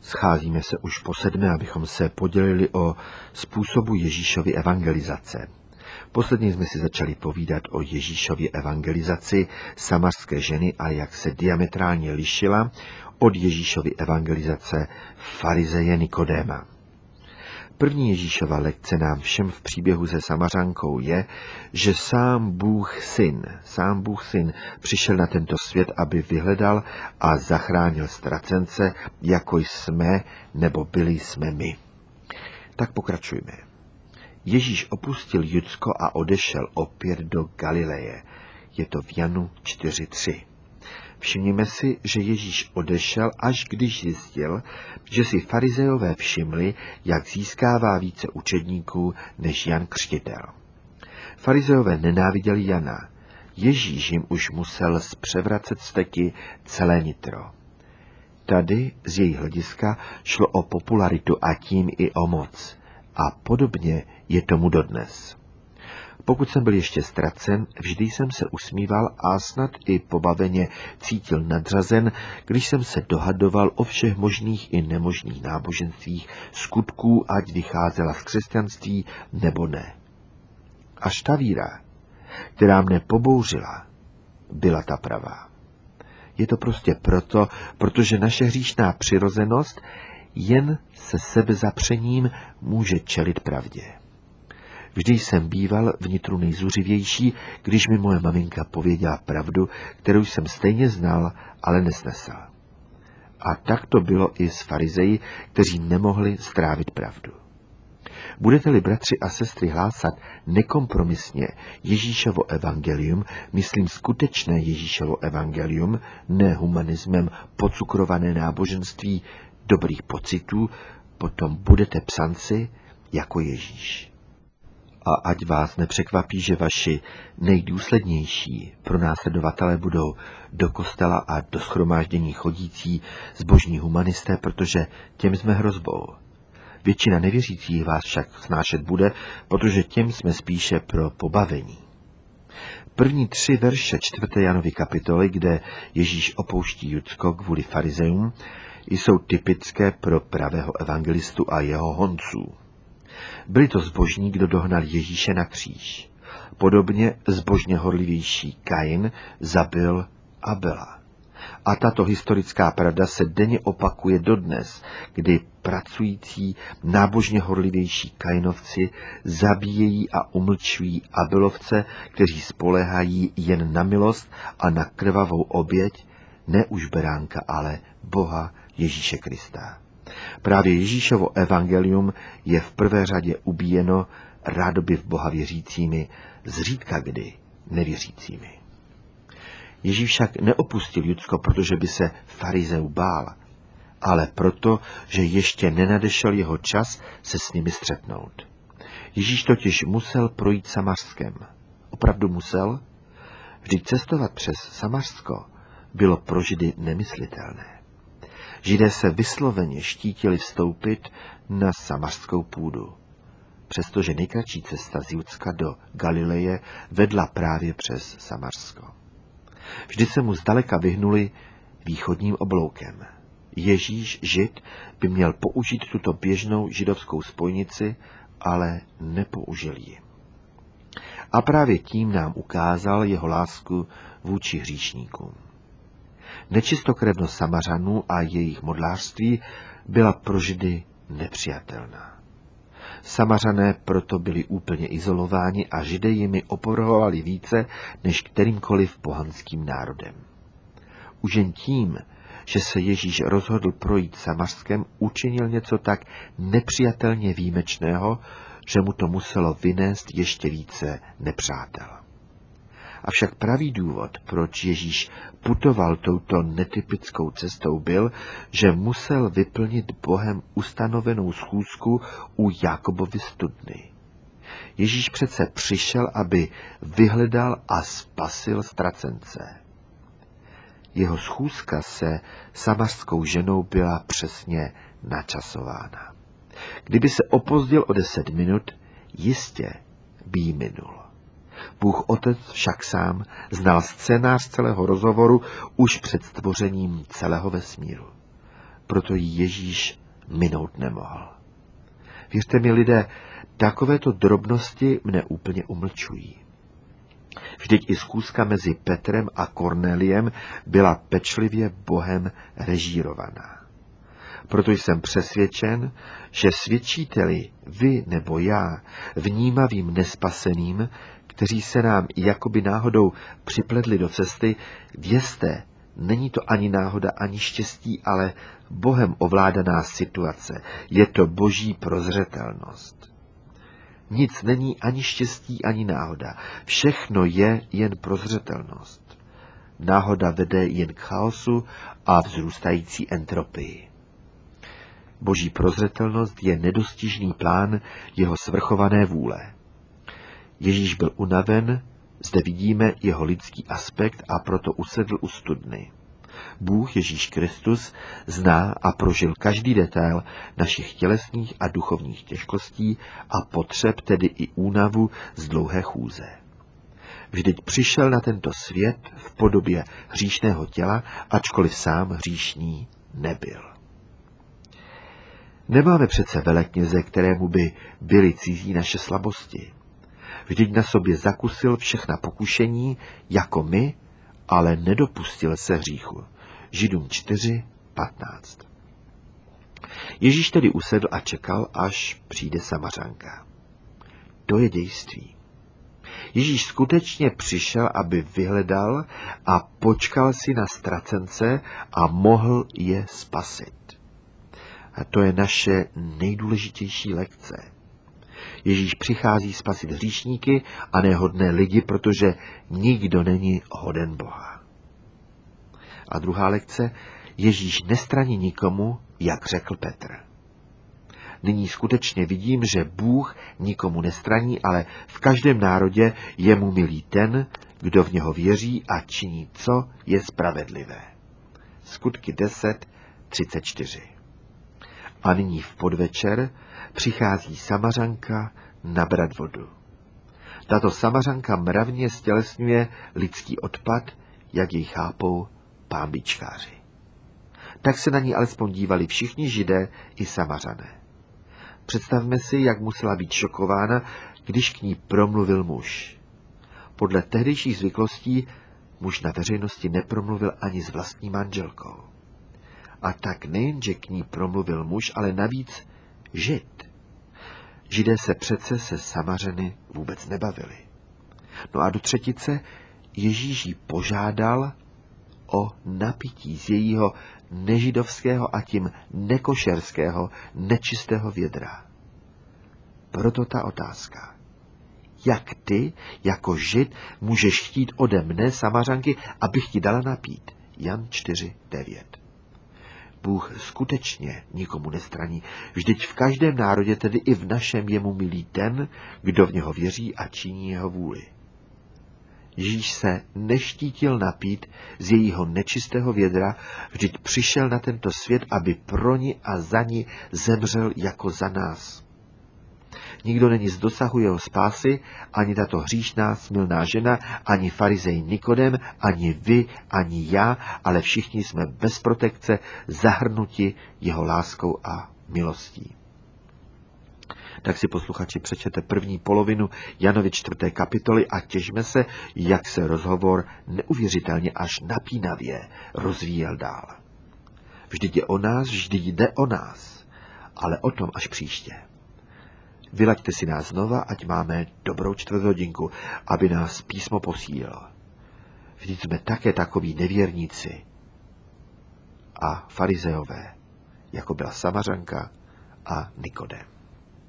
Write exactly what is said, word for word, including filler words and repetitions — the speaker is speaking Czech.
Scházíme se už po sedmé, abychom se podělili o způsobu Ježíšovy evangelizace. Posledně jsme si začali povídat o Ježíšově evangelizaci samarské ženy a jak se diametrálně lišila od Ježíšovy evangelizace farizeje Nikodéma. První Ježíšova lekce nám všem v příběhu se Samařankou je, že sám Bůh syn, sám Bůh syn přišel na tento svět, aby vyhledal a zachránil ztracence, jako jsme nebo byli jsme my. Tak pokračujme. Ježíš opustil Judsko a odešel opět do Galileje. Je to v Janu čtyři tři. Všimněme si, že Ježíš odešel, až když zjistil, že si farizejové všimli, jak získává více učedníků než Jan Křtitel. Farizejové nenáviděli Jana. Ježíš jim už musel zpřevracet steky celé nitro. Tady z její hlediska šlo o popularitu a tím i o moc. A podobně je tomu dodnes. Pokud jsem byl ještě ztracen, vždy jsem se usmíval a snad i pobaveně cítil nadřazen, když jsem se dohadoval o všech možných i nemožných náboženstvích skutků, ať vycházela z křesťanství nebo ne. Až ta víra, která mne pobouřila, byla ta pravá. Je to prostě proto, protože naše hříšná přirozenost jen se sebezapřením může čelit pravdě. Vždy jsem býval vnitru nejzuřivější, když mi moje maminka pověděla pravdu, kterou jsem stejně znal, ale nesnesl. A tak to bylo i s farizeji, kteří nemohli strávit pravdu. Budete-li, bratři a sestry, hlásat nekompromisně Ježíšovo evangelium, myslím skutečné Ježíšovo evangelium, ne humanismem pocukrované náboženství dobrých pocitů, potom budete psanci jako Ježíš. A ať vás nepřekvapí, že vaši nejdůslednější pronásledovatelé budou do kostela a do shromáždění chodící zbožní humanisté, protože těm jsme hrozbou. Většina nevěřících vás však snášet bude, protože těm jsme spíše pro pobavení. První tři verše čtvrté Janovy kapitoly, kde Ježíš opouští Judsko kvůli farizejům, jsou typické pro pravého evangelistu a jeho honců. Byli to zbožní, kdo dohnal Ježíše na kříž. Podobně zbožně horlivější Kain zabil Abela. A tato historická pravda se denně opakuje dodnes, kdy pracující nábožně horlivější Kainovci zabíjejí a umlčují Abelovce, kteří spoléhají jen na milost a na krvavou oběť, ne už beránka, ale Boha Ježíše Krista. Právě Ježíšovo evangelium je v prvé řadě ubíjeno rádoby v Boha věřícími, zřídka kdy nevěřícími. Ježíš však neopustil Judsko, protože by se farizeů bál, ale proto, že ještě nenadešel jeho čas se s nimi střetnout. Ježíš totiž musel projít Samařskem. Opravdu musel? Vždyť cestovat přes Samařsko bylo pro Židy nemyslitelné. Židé se vysloveně štítili vstoupit na samařskou půdu, přestože nejkratší cesta z Judska do Galileje vedla právě přes Samařsko. Vždy se mu zdaleka vyhnuli východním obloukem. Ježíš, Žid, by měl použít tuto běžnou židovskou spojnici, ale nepoužil ji. A právě tím nám ukázal jeho lásku vůči hříšníkům. Nečistokrevnost Samařanů a jejich modlářství byla pro Židy nepřijatelná. Samařané proto byli úplně izolováni a Židé jimi opovrhovali více než kterýmkoliv pohanským národem. Už jen tím, že se Ježíš rozhodl projít Samařskem, učinil něco tak nepřijatelně výjimečného, že mu to muselo vynést ještě více nepřátel. Avšak pravý důvod, proč Ježíš putoval touto netypickou cestou, byl, že musel vyplnit Bohem ustanovenou schůzku u Jákobovy studny. Ježíš přece přišel, aby vyhledal a spasil ztracence. Jeho schůzka se samařskou ženou byla přesně načasována. Kdyby se opozdil o deset minut, jistě by jí minul. Bůh Otec však sám znal scénář celého rozhovoru už před stvořením celého vesmíru. proto ji Ježíš minout nemohl. Věřte mi, lidé, takovéto drobnosti mne úplně umlčují. Vždyť i schůzka mezi Petrem a Korneliem byla pečlivě Bohem režírovaná. Proto jsem přesvědčen, že svědčíte-li vy nebo já vnímavým nespaseným, kteří se nám jakoby náhodou připletli do cesty, vězte, není to ani náhoda, ani štěstí, ale Bohem ovládaná situace. Je to boží prozřetelnost. Nic není ani štěstí, ani náhoda. Všechno je jen prozřetelnost. Náhoda vede jen k chaosu a vzrůstající entropii. Boží prozřetelnost je nedostižný plán jeho svrchované vůle. Ježíš byl unaven, zde vidíme jeho lidský aspekt a proto usedl u studny. Bůh Ježíš Kristus zná a prožil každý detail našich tělesných a duchovních těžkostí a potřeb, tedy i únavu z dlouhé chůze. Vždyť přišel na tento svět v podobě hříšného těla, ačkoliv sám hříšný nebyl. Nemáme přece velekněze, kterému by byly cizí naše slabosti. Vždyť na sobě zakusil všechna pokušení, jako my, ale nedopustil se hříchu. Židům čtyři patnáct. Ježíš tedy usedl a čekal, až přijde Samařanka. To je dějství. Ježíš skutečně přišel, aby vyhledal a počkal si na ztracence a mohl je spasit. A to je naše nejdůležitější lekce. Ježíš přichází spasit hříšníky a nehodné lidi, protože nikdo není hoden Boha. A druhá lekce, Ježíš nestraní nikomu, jak řekl Petr. Nyní skutečně vidím, že Bůh nikomu nestraní, ale v každém národě je mu milý ten, kdo v něho věří a činí, co je spravedlivé. Skutky deset třicet čtyři. A nyní v podvečer přichází Samařanka nabrat vodu. Tato Samařanka mravně stělesňuje lidský odpad, jak jej chápou pánbičkáři. Tak se na ní alespoň dívali všichni Židé i Samařané. Představme si, jak musela být šokována, když k ní promluvil muž. Podle tehdejších zvyklostí muž na veřejnosti nepromluvil ani s vlastní manželkou. A tak nejenže k ní promluvil muž, ale navíc Žid. Židé se přece se Samařany vůbec nebavili. No a do třetice Ježíš jí požádal o napití z jejího nežidovského a tím nekošerského, nečistého vědra. Proto ta otázka. Jak ty, jako Žid, můžeš chtít ode mne, Samařanky, abych ti dala napít? Jan čtyři devět. Bůh skutečně nikomu nestraní. Vždyť v každém národě, tedy i v našem, je mu milý ten, kdo v něho věří a činí jeho vůli. Ježíš se neštítil napít z jejího nečistého vědra, vždyť přišel na tento svět, aby pro ní a za ní zemřel jako za nás. Nikdo není z dosahu jeho spásy, ani tato hříšná, smilná žena, ani farizej Nikodem, ani vy, ani já, ale všichni jsme bez protekce zahrnuti jeho láskou a milostí. Tak si, posluchači, přečtěte první polovinu Janovy čtvrté kapitoly a těšme se, jak se rozhovor neuvěřitelně až napínavě rozvíjel dál. Vždyť je o nás, vždyť jde o nás, ale o tom až příště. Vylaďte si nás znova, ať máme dobrou čtvrthodinku, aby nás písmo posílilo. Vždyť jsme také takoví nevěrníci a farizeové, jako byla Samařanka a Nikodem.